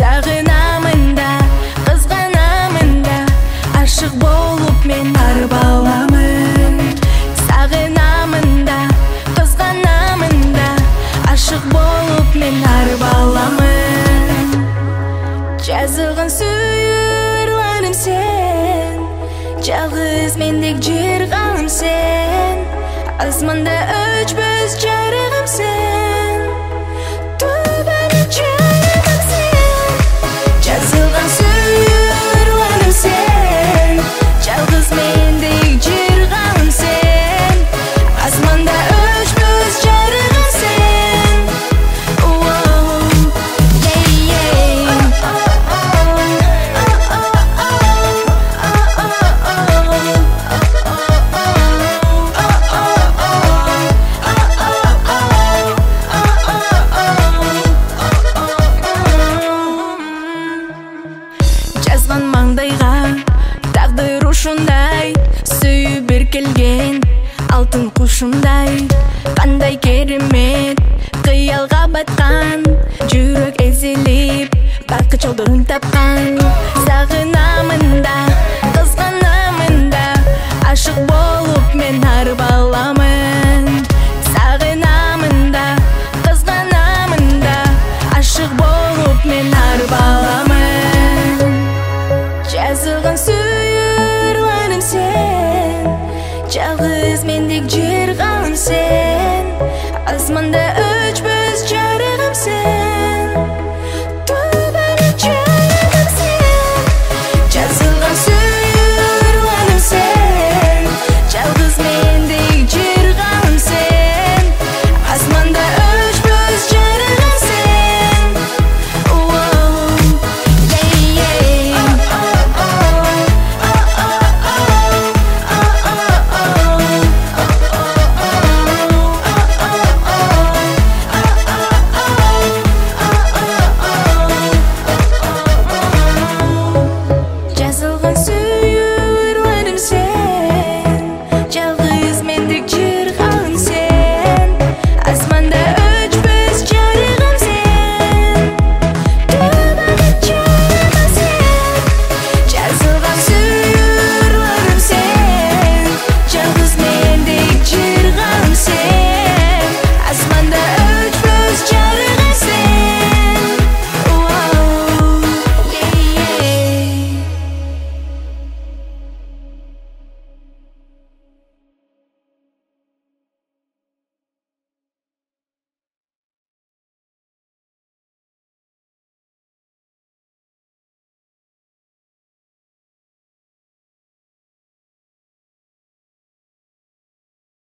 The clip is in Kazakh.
Сағынамын да, қызғанамын да, ашық болып мен арып аламын. Сағынамын да, қызғанамын да, ашық болып мен арып аламын. Жазылған сүйірлерім сен, жалғыз мендек жырғалым сен, асманда өчпөс жарығым сен, төбелі жайығым сен. Жазылған сүйірлерім сен, жалғыз мендек жырғалым сен, асманда өчпөс жарығым сен. Жазған маңдайға тағдыр ушундай, сүйіп келген алтын кушундай. Қандай керемет қиялға батқан, жүрек ezilip бақыт жолдарын тапқан. Сағын